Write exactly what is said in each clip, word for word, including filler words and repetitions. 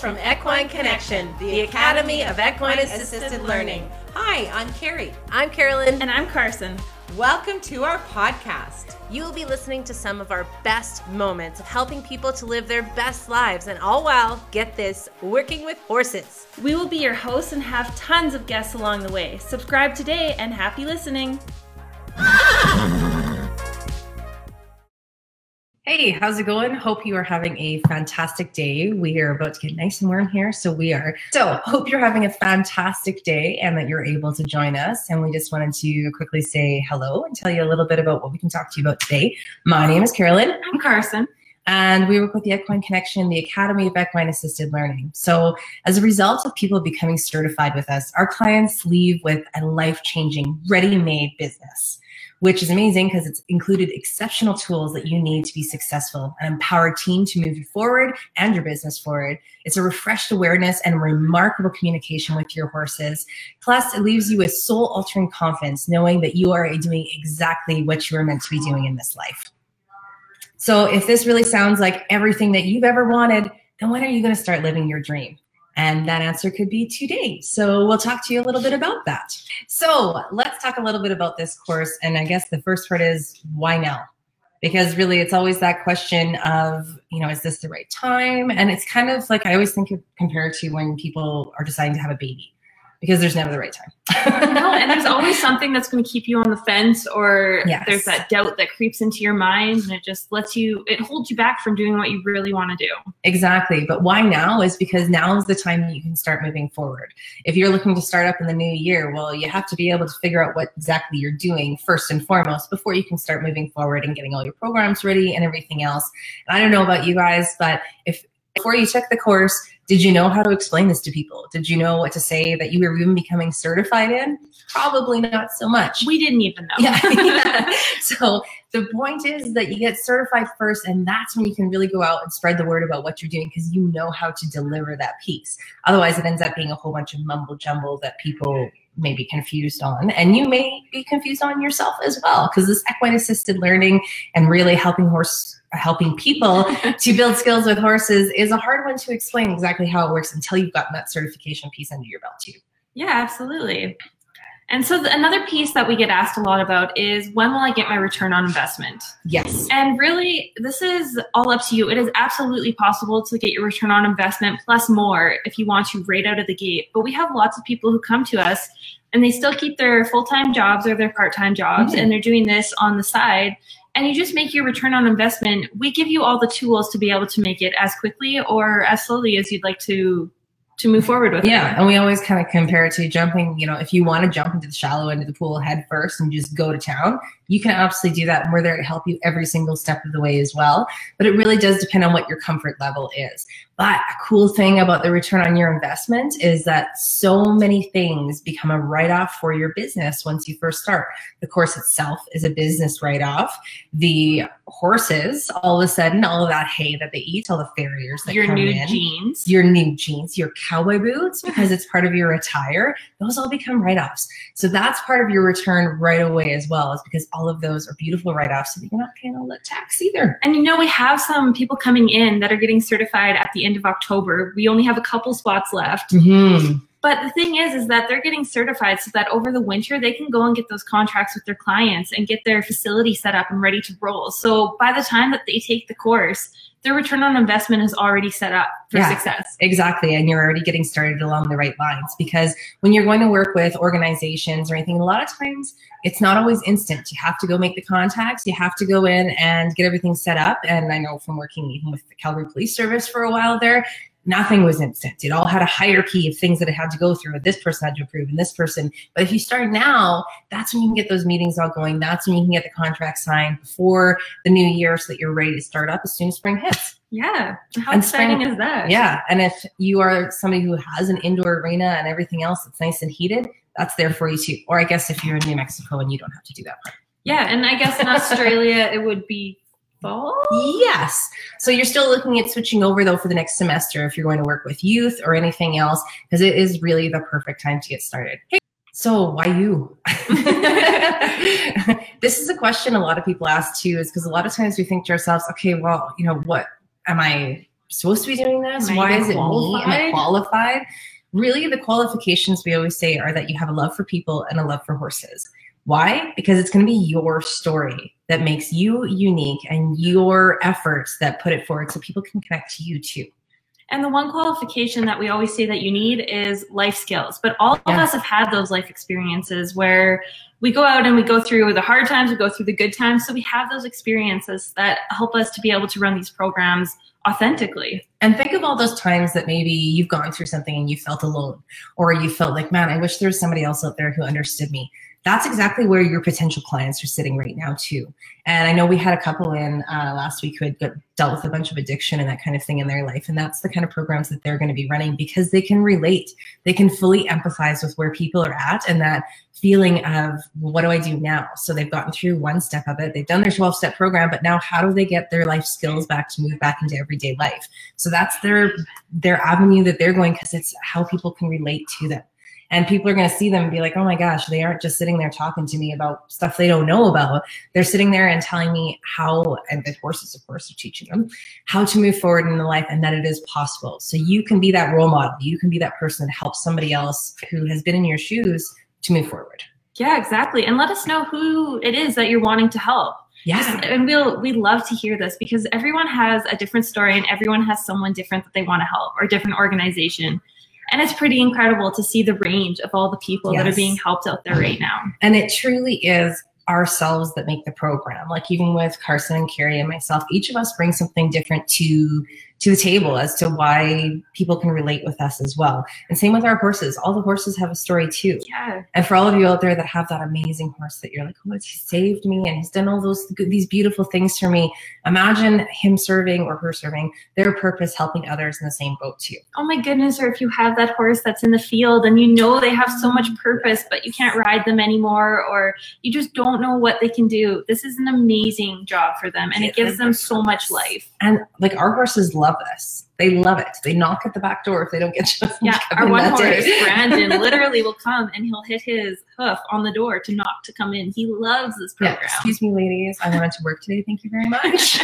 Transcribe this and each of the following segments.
from Equine Connection, the Academy of Equine Assisted Learning. Hi, I'm Carrie. I'm Carolyn. And I'm Carson. Welcome to our podcast. You will be listening to some of our best moments of helping people to live their best lives, and all while, get this, working with horses. We will be your hosts and have tons of guests along the way. Subscribe today and happy listening. Hey, how's it going? Hope you are having a fantastic day. We are about to get nice and warm here, so we are. So hope you're having a fantastic day and that you're able to join us. And we just wanted to quickly say hello and tell you a little bit about what we can talk to you about today. My name is Carolyn. I'm Carson. And we work with the Equine Connection, the Academy of Equine Assisted Learning. So as a result of people becoming certified with us, our clients leave with a life-changing, ready-made business, which is amazing because it's included exceptional tools that you need to be successful, an empowered team to move you forward and your business forward. It's a refreshed awareness and remarkable communication with your horses. Plus, it leaves you with soul-altering confidence, knowing that you are doing exactly what you are meant to be doing in this life. So if this really sounds like everything that you've ever wanted, then when are you going to start living your dream? And that answer could be today. So we'll talk to you a little bit about that. So let's talk a little bit about this course. And I guess the first part is, why now? Because really it's always that question of, you know, is this the right time? And it's kind of like, I always think of compared to when people are deciding to have a baby, because there's never the right time. No, and there's always something that's going to keep you on the fence, or Yes. there's that doubt that creeps into your mind, and it just lets you, it holds you back from doing what you really want to do. Exactly. But why now is because now is the time that you can start moving forward. If you're looking to start up in the new year, well, you have to be able to figure out what exactly you're doing first and foremost before you can start moving forward and getting all your programs ready and everything else. And I don't know about you guys, but if before you took the course, did you know how to explain this to people? Did you know what to say that you were even becoming certified in? Probably not so much. We didn't even know. Yeah. yeah. So the point is that you get certified first, and that's when you can really go out and spread the word about what you're doing, because you know how to deliver that piece. Otherwise, it ends up being a whole bunch of mumble jumble that people may be confused on, and you may be confused on yourself as well, because this equine assisted learning and really helping horse helping people to build skills with horses is a hard one to explain exactly how it works until you've gotten that certification piece under your belt too. Yeah, absolutely. And so the, another piece that we get asked a lot about is, when will I get my return on investment? Yes. And really, this is all up to you. It is absolutely possible to get your return on investment plus more if you want to right out of the gate. But we have lots of people who come to us and they still keep their full-time jobs or their part-time jobs, mm-hmm. and they're doing this on the side. And you just make your return on investment. We give you all the tools to be able to make it as quickly or as slowly as you'd like to to move forward with. Yeah, it. And we always kind of compare it to jumping, you know, if you want to jump into the shallow end of the pool head first and just go to town, you can absolutely do that. And we're there to help you every single step of the way as well. But it really does depend on what your comfort level is. But a cool thing about the return on your investment is that so many things become a write-off for your business once you first start. The course itself is a business write-off. The horses, all of a sudden, all of that hay that they eat, all the farriers that your come new in, jeans, your new jeans, your cowboy boots, because it's part of your attire, those all become write-offs. So that's part of your return right away as well, is because all of those are beautiful write-offs, so that you're not paying all that tax either. And you know, we have some people coming in that are getting certified at the end of October. We only have a couple spots left. Mm-hmm. But the thing is, is that they're getting certified so that over the winter, they can go and get those contracts with their clients and get their facility set up and ready to roll. So by the time that they take the course, their return on investment is already set up for yeah, success. Exactly. And you're already getting started along the right lines, because when you're going to work with organizations or anything, a lot of times it's not always instant. You have to go make the contacts. You have to go in and get everything set up. And I know from working even with the Calgary Police Service for a while there, nothing was instant. It all had a hierarchy of things that it had to go through, and this person had to approve, and this person. But if you start now, that's when you can get those meetings all going. That's when you can get the contract signed before the new year, so that you're ready to start up as soon as spring hits. Yeah. How And exciting spring- is that? Yeah. And if you are somebody who has an indoor arena and everything else that's nice and heated, that's there for you too. Or I guess if you're in New Mexico and you don't have to do that part. Yeah. And I guess in Australia, it would be fall? Yes. So you're still looking at switching over though for the next semester if you're going to work with youth or anything else, because it is really the perfect time to get started. Hey, so why you? This is a question a lot of people ask too, is because a lot of times we think to ourselves, okay, well, you know, what am I supposed to be doing this? Am I Why even is it me? Am I qualified? qualified? Really, the qualifications we always say are that you have a love for people and a love for horses. Why? Because it's going to be your story that makes you unique and your efforts that put it forward so people can connect to you too. And the one qualification that we always say that you need is life skills. But all Yeah. of us have had those life experiences where we go out and we go through the hard times, we go through the good times. So we have those experiences that help us to be able to run these programs authentically. And think of all those times that maybe you've gone through something and you felt alone, or you felt like, man, I wish there was somebody else out there who understood me. That's exactly where your potential clients are sitting right now too. And I know we had a couple in uh, last week who had got, dealt with a bunch of addiction and that kind of thing in their life. And that's the kind of programs that they're going to be running because they can relate. They can fully empathize with where people are at and that feeling of, well, what do I do now? So they've gotten through one step of it. They've done their twelve-step program, but now how do they get their life skills back to move back into everyday life? So that's their their avenue that they're going because it's how people can relate to them. And people are going to see them and be like, oh my gosh, they aren't just sitting there talking to me about stuff they don't know about. They're sitting there and telling me how, and the horses, of course, are teaching them how to move forward in life and that it is possible. So you can be that role model. You can be that person that helps somebody else who has been in your shoes to move forward. Yeah, exactly. And let us know who it is that you're wanting to help. Yeah. And we'll, we love to hear this because everyone has a different story and everyone has someone different that they want to help or a different organization. And it's pretty incredible to see the range of all the people Yes. that are being helped out there right now. And it truly is ourselves that make the program. Like even with Carson and Carrie and myself, each of us brings something different to to the table as to why people can relate with us as well. And same with our horses. All the horses have a story too. Yeah. And for all of you out there that have that amazing horse that you're like, oh, he saved me and he's done all those these beautiful things for me. Imagine him serving or her serving their purpose, helping others in the same boat too. Oh my goodness. Or if you have that horse that's in the field and you know they have so much purpose, but you can't ride them anymore, or you just don't know what they can do. This is an amazing job for them and it gives them so much life. And like our horses love this. They love it. They knock at the back door if they don't get just Yeah, come our in one that horse, day. Brandon, literally will come and he'll hit his hoof on the door to knock to come in. He loves this Yeah, program. excuse me, ladies. I wanted to work today. Thank you very much.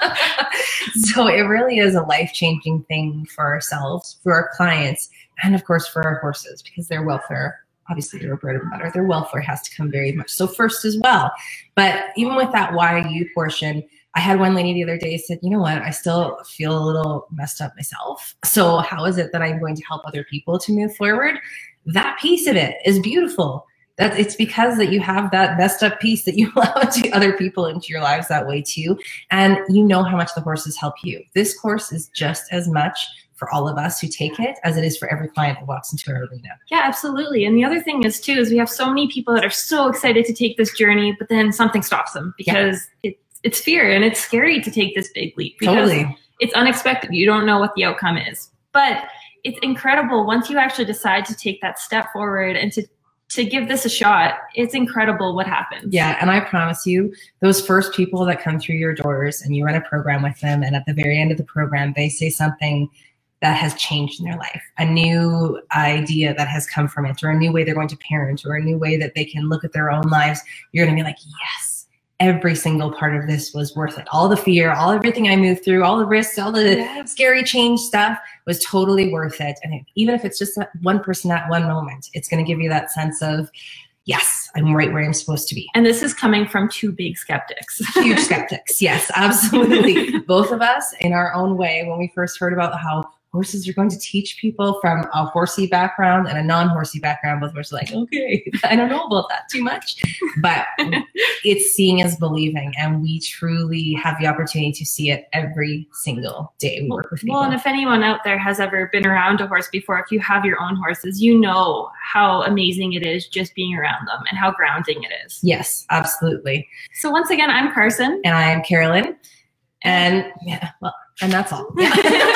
So it really is a life-changing thing for ourselves, for our clients, and of course for our horses because their welfare, obviously they're bread and butter. Their welfare has to come very much so first as well. But even with that why you portion, I had one lady the other day said, you know what, I still feel a little messed up myself. So how is it that I'm going to help other people to move forward? That piece of it is beautiful. That it's because that you have that messed up piece that you allow to other people into your lives that way too. And you know how much the horses help you. This course is just as much for all of us who take it as it is for every client that walks into our arena. Yeah, absolutely. And the other thing is too, is we have so many people that are so excited to take this journey, but then something stops them because yeah. it, it's fear and it's scary to take this big leap because totally. It's unexpected. You don't know what the outcome is, but it's incredible once you actually decide to take that step forward and to to give this a shot. It's incredible what happens. Yeah. And I promise you, those first people that come through your doors and you run a program with them, and at the very end of the program, they say something that has changed in their life, a new idea that has come from it, or a new way they're going to parent, or a new way that they can look at their own lives, you're going to be like, yes, every single part of this was worth it. All the fear, all everything I moved through, all the risks, all the yeah. scary change stuff was totally worth it. And even if it's just that one person at one moment, it's going to give you that sense of, yes, I'm right where I'm supposed to be. And this is coming from two big skeptics. Huge skeptics. Yes, absolutely. Both of us in our own way, when we first heard about how horses are going to teach people from a horsey background and a non-horsey background, both of us are like, okay, I don't know about that too much. But it's seeing is believing, and we truly have the opportunity to see it every single day we work with people. Well, and if anyone out there has ever been around a horse before, if you have your own horses, you know how amazing it is just being around them and how grounding it is. Yes, absolutely. So once again, I'm Carson. And I am Carolyn. And yeah, well, and that's all. Yeah.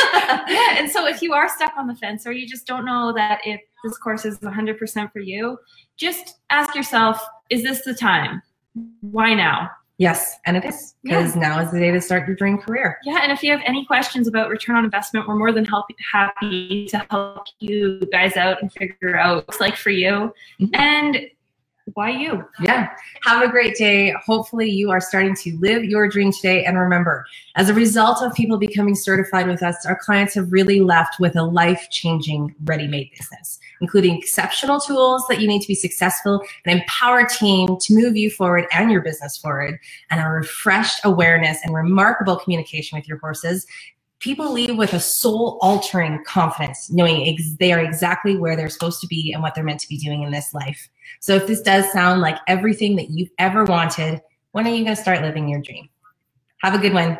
Yeah. And so if you are stuck on the fence, or you just don't know that if this course is one hundred percent for you, just ask yourself, is this the time? Why now? Yes, and it is, because yeah. now is the day to start your dream career. Yeah, and if you have any questions about return on investment, we're more than help, happy to help you guys out and figure out what it's like for you. Mm-hmm. And why you? Yeah. Have a great day. Hopefully you are starting to live your dream today. And remember, as a result of people becoming certified with us, our clients have really left with a life-changing ready-made business, including exceptional tools that you need to be successful, an empowered team to move you forward and your business forward, and a refreshed awareness and remarkable communication with your horses. People leave with a soul-altering confidence, knowing ex- they are exactly where they're supposed to be and what they're meant to be doing in this life. So if this does sound like everything that you've ever wanted, when are you going to start living your dream? Have a good one.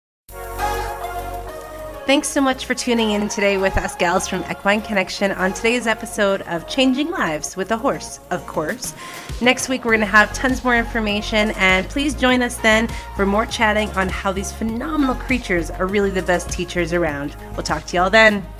Thanks so much for tuning in today with us gals from Equine Connection on today's episode of Changing Lives with a Horse, of course. Next week, we're going to have tons more information, and please join us then for more chatting on how these phenomenal creatures are really the best teachers around. We'll talk to y'all then.